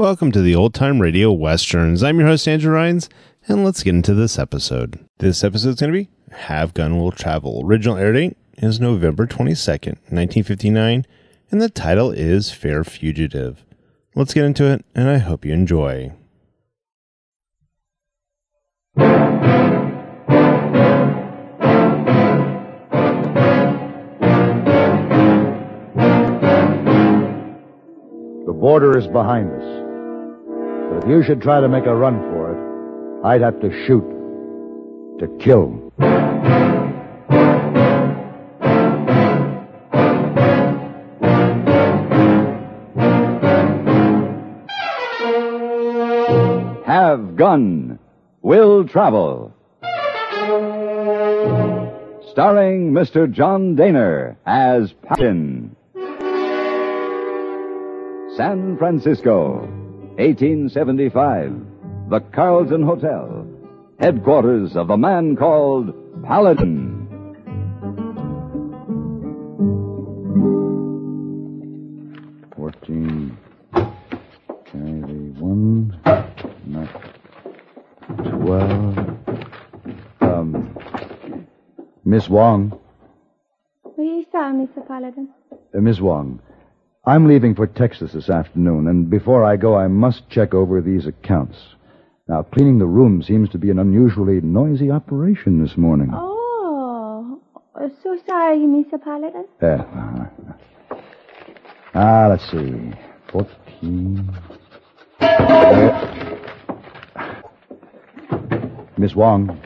Welcome to the Old Time Radio Westerns. I'm your host, Andrew Rhynes, and let's get into this episode. This episode is going to be Have Gun Will Travel. Original air date is November 22nd, 1959, and the title is Fair Fugitive. Let's get into it, and I hope you enjoy. The border is behind us. But if you should try to make a run for it, I'd have to shoot. To kill. Have Gun Will Travel. Starring Mr. John Dehner as Patton. San Francisco, 1875. The Carlton Hotel, headquarters of the man called Paladin. Carry the 1, not 12. Miss Wong. Oui, sir, Mr. Paladin. Miss Wong, I'm leaving for Texas this afternoon, and before I go, I must check over these accounts. Now, cleaning the room seems to be an unusually noisy operation this morning. Oh, so sorry, Mr. Paladin. Let's see. 14. Miss Wong.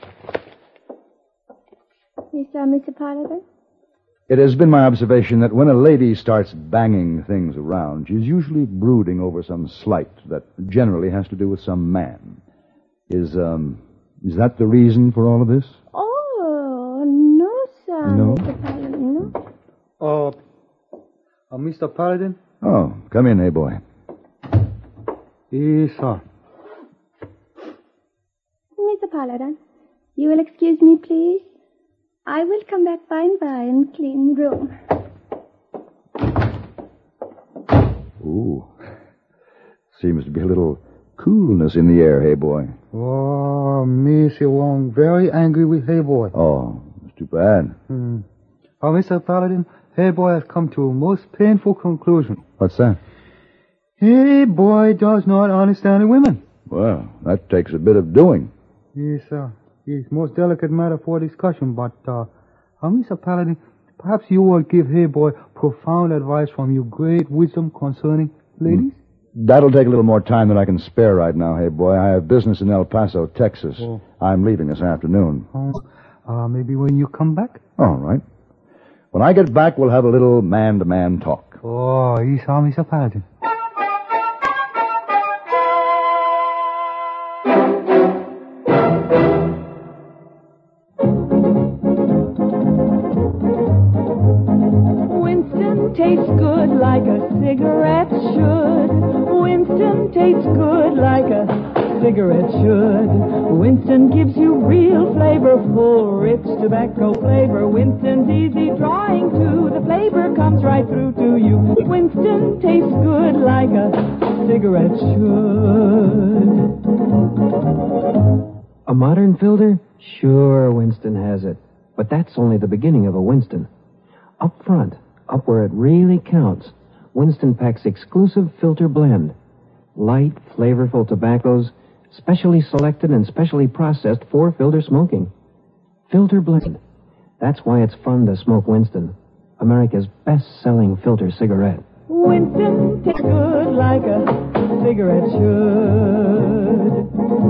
Yes, sir, Mr. Paladin. It has been my observation that when a lady starts banging things around, she's usually brooding over some slight that generally has to do with some man. Is that the reason for all of this? Oh, no, sir, No? Mr. Paladin, no. Mr. Paladin? Oh, come in, hey boy. Yes, sir. Mr. Paladin, you will excuse me, please? I will come back by and by and clean the room. Ooh. Seems to be a little coolness in the air, hey boy. Oh, Mr. Wong, very angry with Hey Boy. Oh, it's too bad. Mr. Paladin, Hey Boy has come to a most painful conclusion. What's that? Hey Boy does not understand women. Well, that takes a bit of doing. Yes, sir. It's most delicate matter for discussion, but, Mr. Paladin, perhaps you will give Hey Boy profound advice from your great wisdom concerning ladies? That'll take a little more time than I can spare right now, hey boy. I have business in El Paso, Texas. Oh. I'm leaving this afternoon. Maybe when you come back? All right. When I get back, we'll have a little man-to-man talk. Oh, yes, sir, Mr. Paladin. Tastes good like a cigarette should. Winston tastes good like a cigarette should. Winston gives you real flavor, full, rich tobacco flavor. Winston's easy drawing too. The flavor comes right through to you. Winston tastes good like a cigarette should. A modern filter? Sure, Winston has it. But that's only the beginning of a Winston. Up front, up where it really counts, Winston packs exclusive filter blend. Light, flavorful tobaccos, specially selected and specially processed for filter smoking. Filter blend. That's why it's fun to smoke Winston, America's best-selling filter cigarette. Winston tastes good like a cigarette should.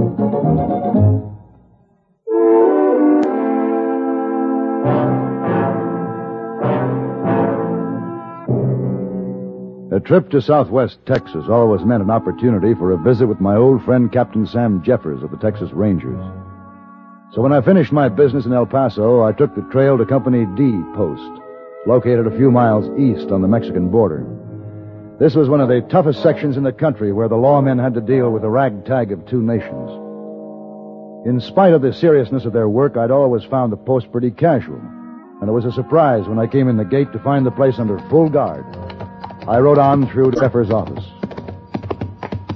A trip to Southwest Texas always meant an opportunity for a visit with my old friend Captain Sam Jeffers of the Texas Rangers. So when I finished my business in El Paso, I took the trail to Company D Post, located a few miles east on the Mexican border. This was one of the toughest sections in the country where the lawmen had to deal with the ragtag of two nations. In spite of the seriousness of their work, I'd always found the post pretty casual, and it was a surprise when I came in the gate to find the place under full guard. I rode on through Jeffers' office.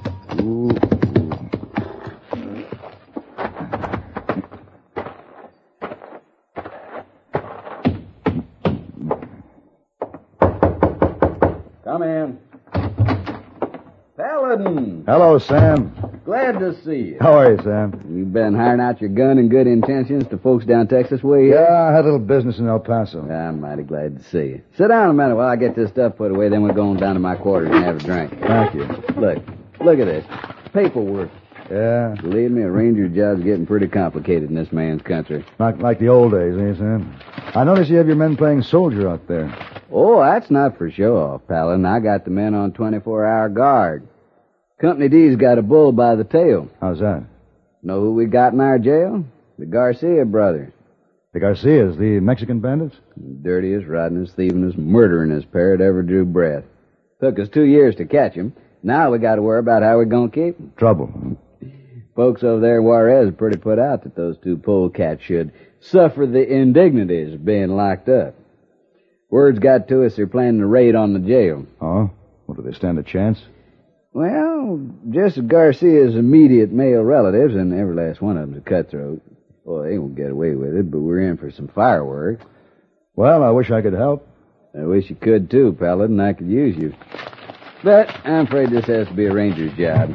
Hello, Sam. Glad to see you. How are you, Sam? You been hiring out your gun and good intentions to folks down Texas way? Yeah, I had a little business in El Paso. I'm mighty glad to see you. Sit down a minute while I get this stuff put away, then we're going down to my quarters and have a drink. Thank you. Look at this. Paperwork. Yeah? Believe me, a ranger job's getting pretty complicated in this man's country. Not like the old days, eh, Sam? I notice you have your men playing soldier out there. Oh, that's not for show-off, Paladin. I got the men on 24-hour guard. Company D's got a bull by the tail. How's that? Know who we got in our jail? The Garcia brothers. The Garcias, the Mexican bandits? Dirtiest, rottenest, thievingest, murderingest pair that ever drew breath. Took us 2 years to catch 'em. Now we got to worry about how we're going to keep 'em. Trouble. Folks over there in Juarez are pretty put out that those two polecats should suffer the indignities of being locked up. Word's got to us they're planning a raid on the jail. Oh? Well, do they stand a chance? Well, just Garcia's immediate male relatives, and every last one of them's a cutthroat. Well, they won't get away with it, but we're in for some fireworks. Well, I wish I could help. I wish you could, too, Paladin. I could use you. But I'm afraid this has to be a ranger's job.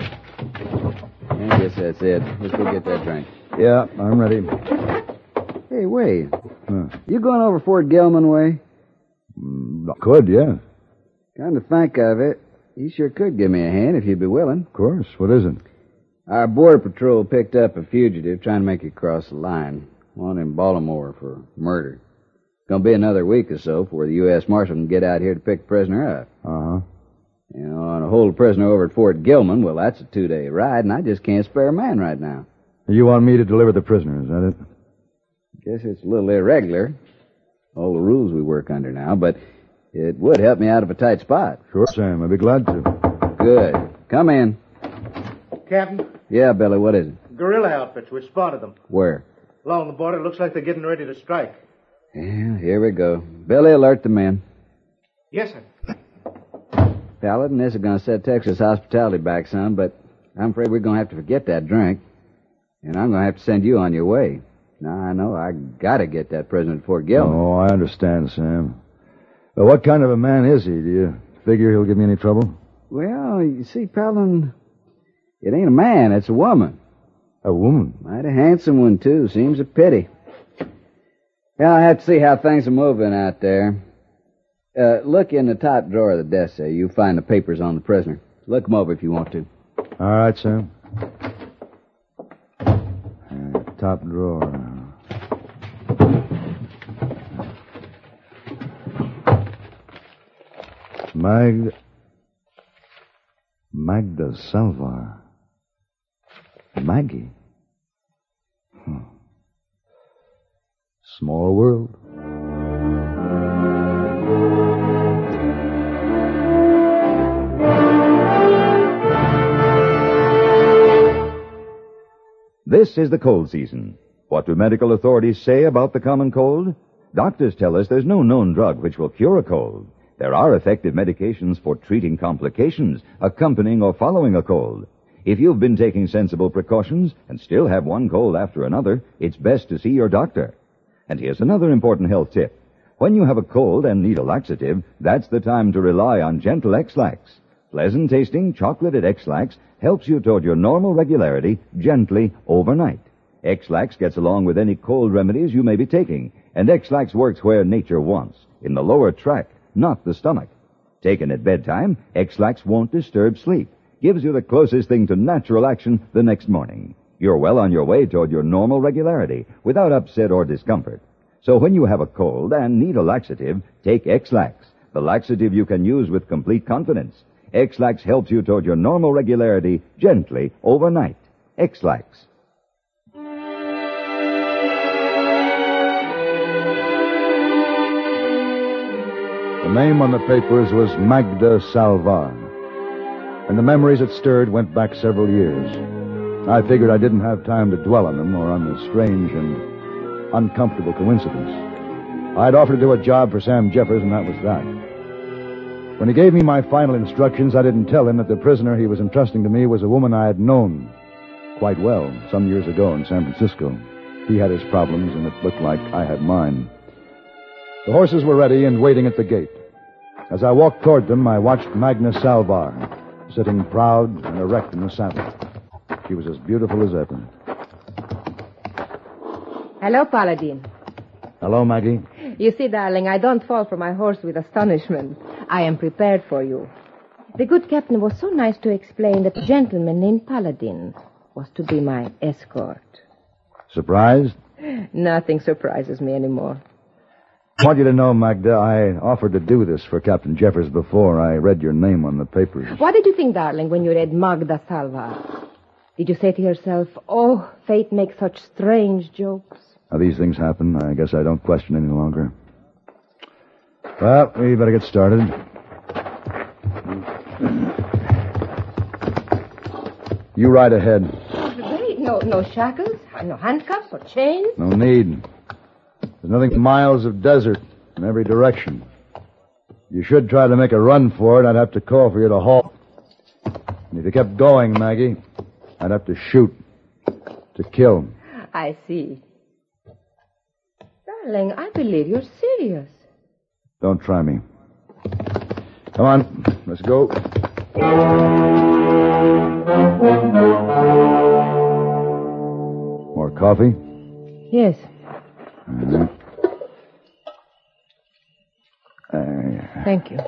I guess that's it. Let's go get that drink. Yeah, I'm ready. Hey, wait. You going over Fort Gilman way? Could, yeah. Come to think of it, you sure could give me a hand if you'd be willing. Of course. What is it? Our border patrol picked up a fugitive trying to make it cross the line. One in Baltimore for murder. Gonna be another week or so before the U.S. Marshal can get out here to pick the prisoner up. Uh-huh. You know, and to hold a prisoner over at Fort Gilman, well, that's a 2-day ride, and I just can't spare a man right now. You want me to deliver the prisoner, is that it? Guess it's a little irregular. All the rules we work under now, but it would help me out of a tight spot. Sure, Sam. I'd be glad to. Good. Come in. Captain? Yeah, Billy, what is it? Guerrilla outfits. We spotted them. Where? Along the border. Looks like they're getting ready to strike. Yeah, here we go. Billy, alert the men. Yes, sir. Paladin, this is going to set Texas hospitality back some, but I'm afraid we're going to have to forget that drink. And I'm going to have to send you on your way. Now, I know I got to get that prisoner to Fort Gilman. Oh, I understand, Sam. Well, what kind of a man is he? Do you figure he'll give me any trouble? Well, you see, Paladin, it ain't a man, it's a woman. A woman? Mighty handsome one, too. Seems a pity. Well, I have to see how things are moving out there. Look in the top drawer of the desk there. You'll find the papers on the prisoner. Look them over if you want to. All right, Sam. Top drawer. Magda Salvar. Maggie. Small world. This is the cold season. What do medical authorities say about the common cold? Doctors tell us there's no known drug which will cure a cold. There are effective medications for treating complications, accompanying or following a cold. If you've been taking sensible precautions and still have one cold after another, it's best to see your doctor. And here's another important health tip. When you have a cold and need a laxative, that's the time to rely on gentle X-Lax. Pleasant-tasting chocolated X-Lax helps you toward your normal regularity gently overnight. X-Lax gets along with any cold remedies you may be taking, and X-Lax works where nature wants, in the lower tract, not the stomach. Taken at bedtime, X-Lax won't disturb sleep, gives you the closest thing to natural action the next morning. You're well on your way toward your normal regularity, without upset or discomfort. So when you have a cold and need a laxative, take X-Lax, the laxative you can use with complete confidence. X-Lax helps you toward your normal regularity gently overnight. X-Lax. The name on the papers was Magda Salvar. And the memories it stirred went back several years. I figured I didn't have time to dwell on them or on the strange and uncomfortable coincidence. I'd offered to do a job for Sam Jeffers, and that was that. When he gave me my final instructions, I didn't tell him that the prisoner he was entrusting to me was a woman I had known quite well some years ago in San Francisco. He had his problems, and it looked like I had mine. The horses were ready and waiting at the gate. As I walked toward them, I watched Magna Salvar sitting proud and erect in the saddle. She was as beautiful as ever. Hello, Paladin. Hello, Maggie. You see, darling, I don't fall from my horse with astonishment. I am prepared for you. The good captain was so nice to explain that a gentleman named Paladin was to be my escort. Surprised? Nothing surprises me anymore. I want you to know, Magda, I offered to do this for Captain Jeffers before I read your name on the papers. What did you think, darling, when you read Magda Salva? Did you say to yourself, oh, fate makes such strange jokes? Now, these things happen. I guess I don't question any longer. Well, we better get started. You ride ahead. Wait, no shackles, no handcuffs or chains? No need. There's nothing but miles of desert in every direction. You should try to make a run for it. I'd have to call for you to halt. And if you kept going, Maggie, I'd have to shoot. To kill. I see. Darling, I believe you're serious. Don't try me. Come on, let's go. More coffee? Yes. Mm-hmm. Thank you.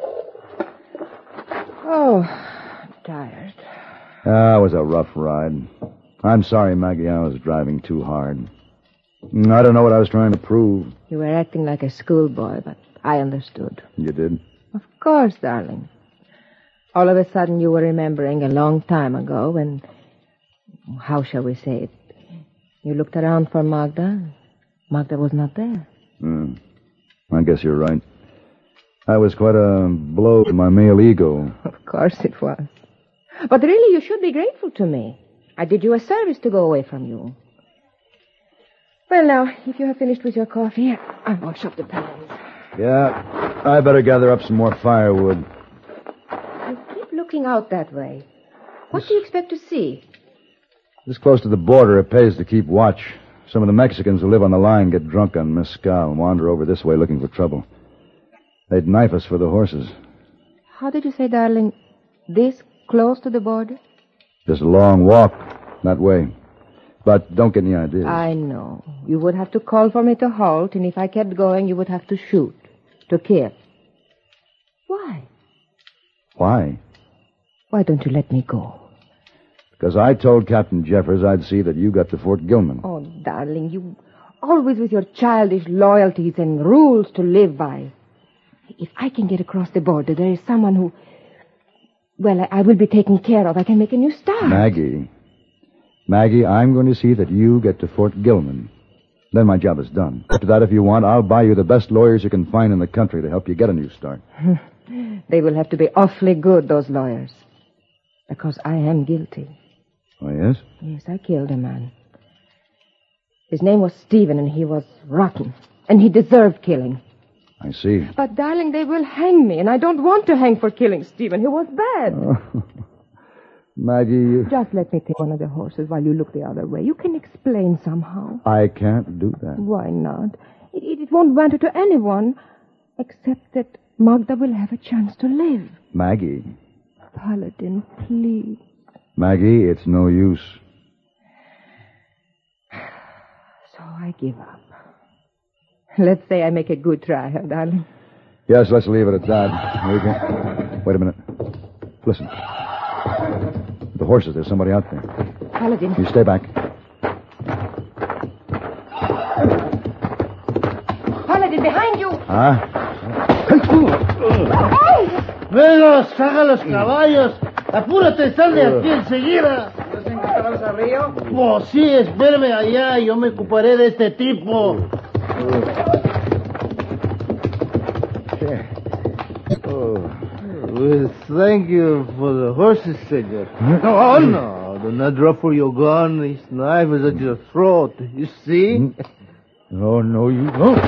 Oh, tired. It was a rough ride. I'm sorry, Maggie, I was driving too hard. I don't know what I was trying to prove. You were acting like a schoolboy, but I understood. You did? Of course, darling. All of a sudden you were remembering a long time ago when, how shall we say it, you looked around for Magda. Magda was not there. I guess you're right. That was quite a blow to my male ego. Of course it was. But really, you should be grateful to me. I did you a service to go away from you. Well, now, if you have finished with your coffee, I'll wash up the pans. Yeah, I better gather up some more firewood. You keep looking out that way. What do you expect to see? This close to the border, it pays to keep watch. Some of the Mexicans who live on the line get drunk on mezcal and wander over this way looking for trouble. They'd knife us for the horses. How did you say, darling, this close to the border? Just a long walk that way. But don't get any ideas. I know. You would have to call for me to halt, and if I kept going, you would have to shoot, to kill. Why? Why? Why don't you let me go? Because I told Captain Jeffers I'd see that you got to Fort Gilman. Oh, darling, you always with your childish loyalties and rules to live by. If I can get across the border, there is someone who... Well, I will be taken care of. I can make a new start. Maggie, I'm going to see that you get to Fort Gilman. Then my job is done. After that, if you want, I'll buy you the best lawyers you can find in the country to help you get a new start. They will have to be awfully good, those lawyers. Because I am guilty. Oh, yes? Yes, I killed a man. His name was Stephen, and he was rotten. And he deserved killing. I see. But, darling, they will hang me, and I don't want to hang for killing Stephen. He was bad. Oh. Maggie... Just let me take one of the horses while you look the other way. You can explain somehow. I can't do that. Why not? It won't matter to anyone, except that Magda will have a chance to live. Maggie. Paladin, please. Maggie, it's no use. So I give up. Let's say I make a good try, huh, darling? Yes, let's leave it at that. We can... Wait a minute. Listen. The horses, there's somebody out there. Paladin. You stay back. Paladin, behind you! Huh? Venga, saca los caballos. Apúrate, sal de aquí enseguida. ¿No se encontramos al río? Oh, sí, espérame allá. Yo me ocuparé de este tipo. Well, thank you for the horses, senor. Oh, no. Do not drop for your gun. This knife is at your throat. You see? No, you don't.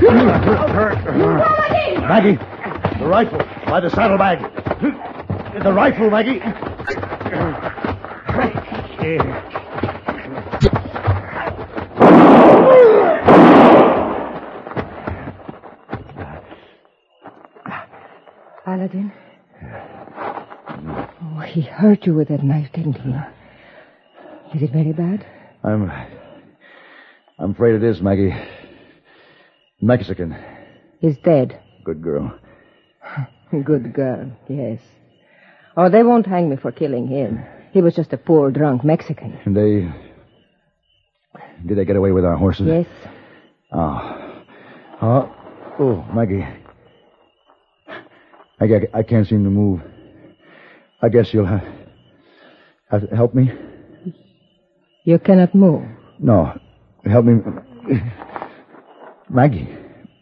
Maggie, the rifle by the saddlebag. The rifle, Maggie. Paladin. Oh, he hurt you with that knife, didn't he? Is it very bad? I'm afraid it is, Maggie. Mexican. He's dead. Good girl. Good girl, yes. Oh, they won't hang me for killing him. He was just a poor, drunk Mexican. And did they get away with our horses? Yes. Oh, Maggie. I can't seem to move. I guess you'll have to help me. You cannot move. No, help me. Maggie.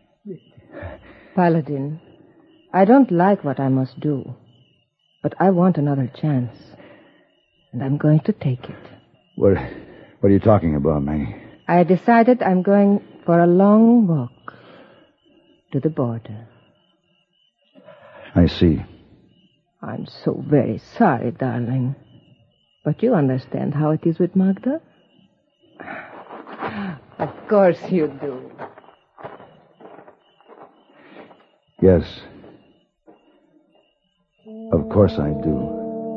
Paladin, I don't like what I must do, but I want another chance, and I'm going to take it. What are you talking about, Maggie? I decided I'm going for a long walk to the border. I see. I'm so very sorry, darling. But you understand how it is with Magda? Of course you do. Yes. Of course I do.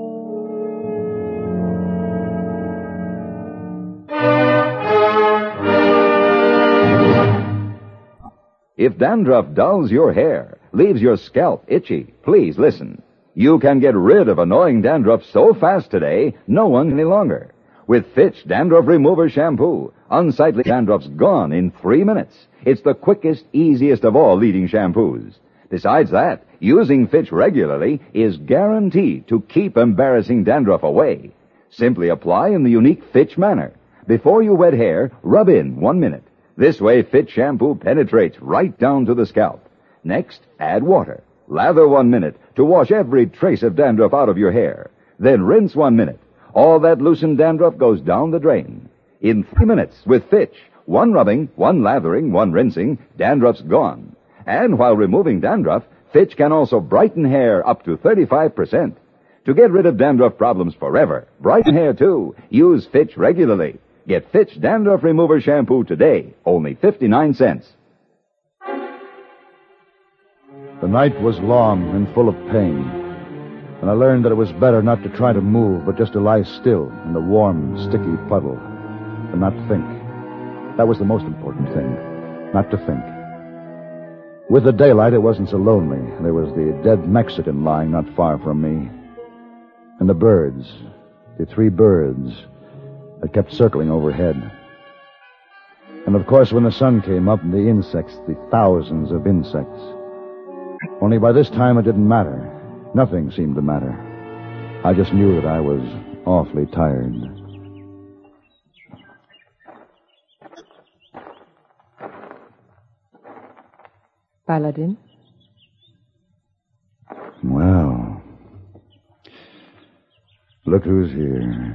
If dandruff dulls your hair, leaves your scalp itchy, please listen. You can get rid of annoying dandruff so fast today, no one any longer. With Fitch Dandruff Remover Shampoo, unsightly dandruff's gone in 3 minutes. It's the quickest, easiest of all leading shampoos. Besides that, using Fitch regularly is guaranteed to keep embarrassing dandruff away. Simply apply in the unique Fitch manner. Before you wet hair, rub in 1 minute. This way, Fitch shampoo penetrates right down to the scalp. Next, add water. Lather 1 minute to wash every trace of dandruff out of your hair. Then rinse 1 minute. All that loosened dandruff goes down the drain. In 3 minutes, with Fitch, 1 rubbing, 1 lathering, 1 rinsing, dandruff's gone. And while removing dandruff, Fitch can also brighten hair up to 35%. To get rid of dandruff problems forever, brighten hair too, use Fitch regularly. Get Fitch Dandruff Remover Shampoo today, only 59 cents. The night was long and full of pain, and I learned that it was better not to try to move, but just to lie still in the warm, sticky puddle and not think. That was the most important thing, not to think. With the daylight, it wasn't so lonely. There was the dead Mexican lying not far from me, and the birds, the 3 birds that kept circling overhead. And of course, when the sun came up, the insects, the thousands of insects. Only by this time it didn't matter. Nothing seemed to matter. I just knew that I was awfully tired. Paladin? Well, look who's here.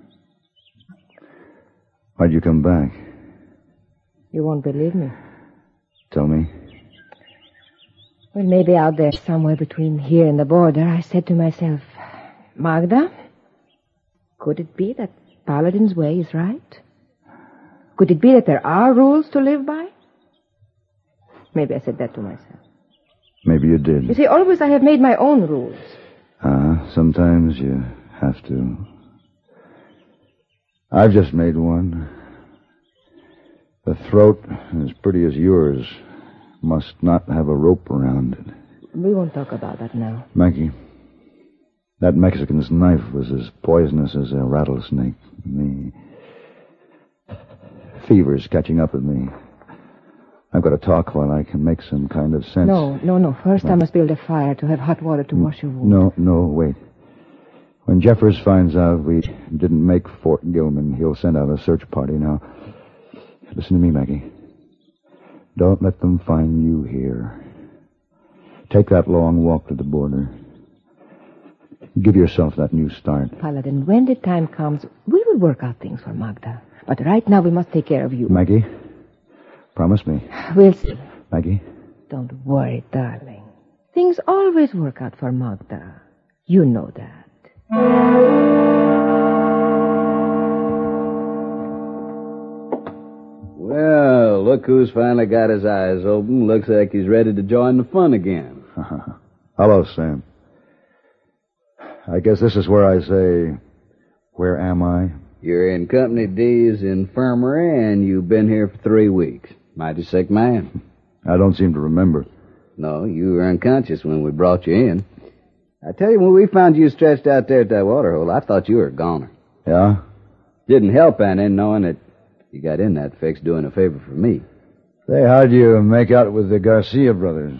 Why'd you come back? You won't believe me. Tell me. Well, maybe out there somewhere between here and the border, I said to myself, Magda, could it be that Paladin's way is right? Could it be that there are rules to live by? Maybe I said that to myself. Maybe you did. You see, always I have made my own rules. Sometimes you have to. I've just made one. The throat, as pretty as yours, must not have a rope around it. We won't talk about that now. Maggie, that Mexican's knife was as poisonous as a rattlesnake. The fever's catching up with me. I've got to talk while I can make some kind of sense. No. First I must build a fire to have hot water to wash your wound. No, wait. When Jeffers finds out we didn't make Fort Gilman, he'll send out a search party. Now, listen to me, Maggie. Don't let them find you here. Take that long walk to the border. Give yourself that new start. Paladin, when the time comes, we will work out things for Magda. But right now we must take care of you. Maggie, promise me. We'll see. Maggie? Don't worry, darling. Things always work out for Magda. You know that. Well, look who's finally got his eyes open. Looks like he's ready to join the fun again. Hello, Sam. I guess this is where I say, where am I? You're in Company D's infirmary, and you've been here for 3 weeks. Mighty sick man. I don't seem to remember. No, you were unconscious when we brought you in. I tell you, when we found you stretched out there at that waterhole, I thought you were a goner. Yeah? Didn't help any knowing that you got in that fix doing a favor for me. Say, how'd you make out with the Garcia brothers?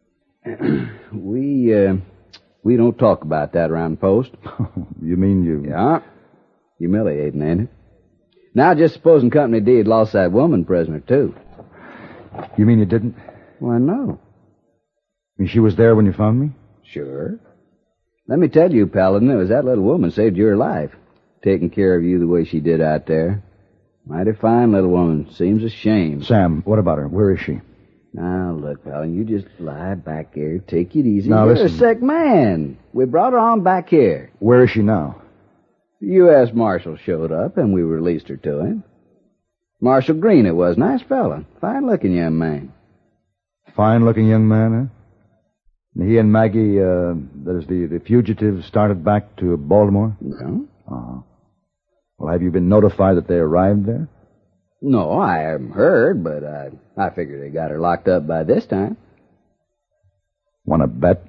We don't talk about that around post. You mean you... Yeah. Humiliating, ain't it? Now, just supposing Company D had lost that woman prisoner, too. You mean you didn't? Why, no. You mean she was there when you found me? Sure. Let me tell you, Paladin, it was that little woman saved your life. Taking care of you the way she did out there. Mighty fine little woman. Seems a shame. Sam, what about her? Where is she? Now, look, Paladin, you just lie back here. Take it easy. Now, You're listen. a sick man. We brought her on back here. Where is she now? The U.S. Marshal showed up, and we released her to him. Marshal Green it was. Nice fella. Fine-looking young man. Fine-looking young man, huh? He and Maggie, that is the fugitive, started back to Baltimore? No. Uh-huh. Well, have you been notified that they arrived there? No, I haven't heard, but I figured they got her locked up by this time. Want to bet?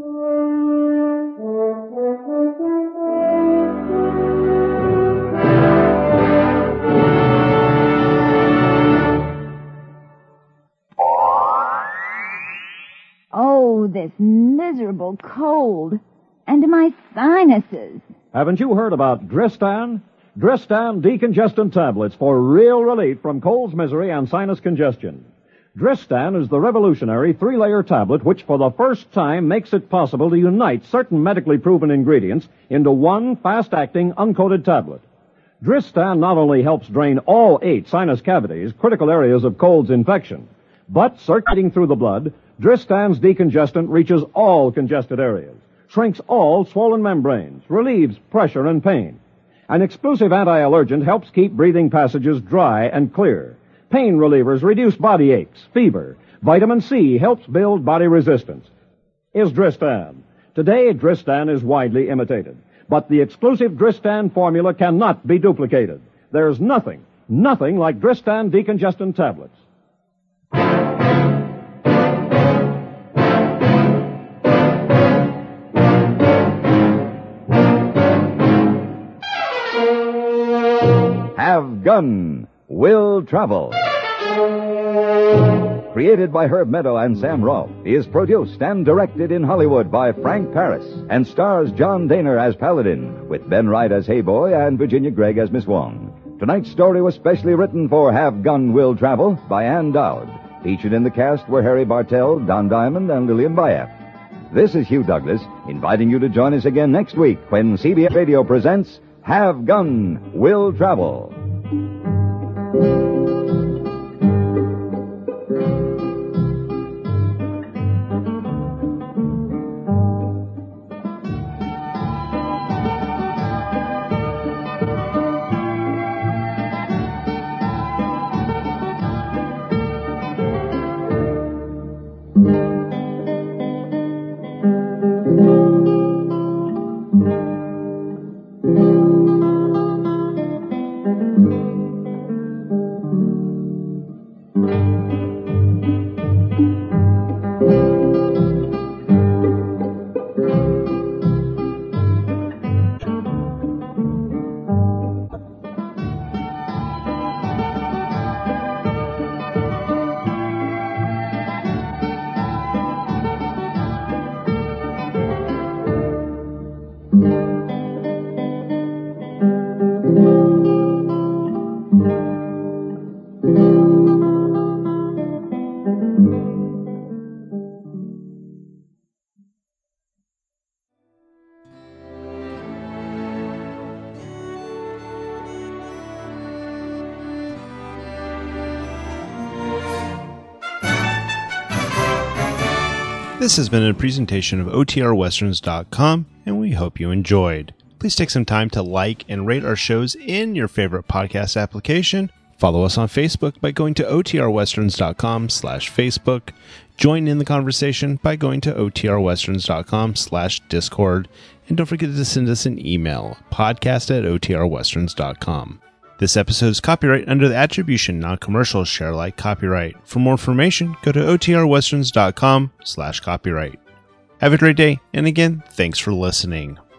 Oh, this miserable cold. And my sinuses. Haven't you heard about Dristan? Dristan decongestant tablets for real relief from cold's misery and sinus congestion. Dristan is the revolutionary 3-layer tablet which for the first time makes it possible to unite certain medically proven ingredients into one fast-acting, uncoated tablet. Dristan not only helps drain all 8 sinus cavities, critical areas of cold's infection, but circulating through the blood, Dristan's decongestant reaches all congested areas, shrinks all swollen membranes, relieves pressure and pain. An exclusive anti-allergent helps keep breathing passages dry and clear. Pain relievers reduce body aches, fever. Vitamin C helps build body resistance. Is Dristan. Today, Dristan is widely imitated. But the exclusive Dristan formula cannot be duplicated. There's nothing like Dristan decongestant tablets. Have Gun Will Travel. Created by Herb Meadow and Sam Rolfe, is produced and directed in Hollywood by Frank Paris and stars John Daner as Paladin, with Ben Wright as Hey Boy and Virginia Gregg as Miss Wong. Tonight's story was specially written for Have Gun Will Travel by Ann Dowd. Featured in the cast were Harry Bartell, Don Diamond, and Lillian Bayef. This is Hugh Douglas, inviting you to join us again next week when CBS Radio presents Have Gun Will Travel. This has been a presentation of OTRWesterns.com, and we hope you enjoyed. Please take some time to like and rate our shows in your favorite podcast application. Follow us on Facebook by going to otrwesterns.com/Facebook. Join in the conversation by going to otrwesterns.com/Discord. And don't forget to send us an email, podcast@otrwesterns.com. This episode is copyright under the Attribution Non-Commercial Share Alike copyright. For more information, go to otrwesterns.com/copyright. Have a great day, and again, thanks for listening.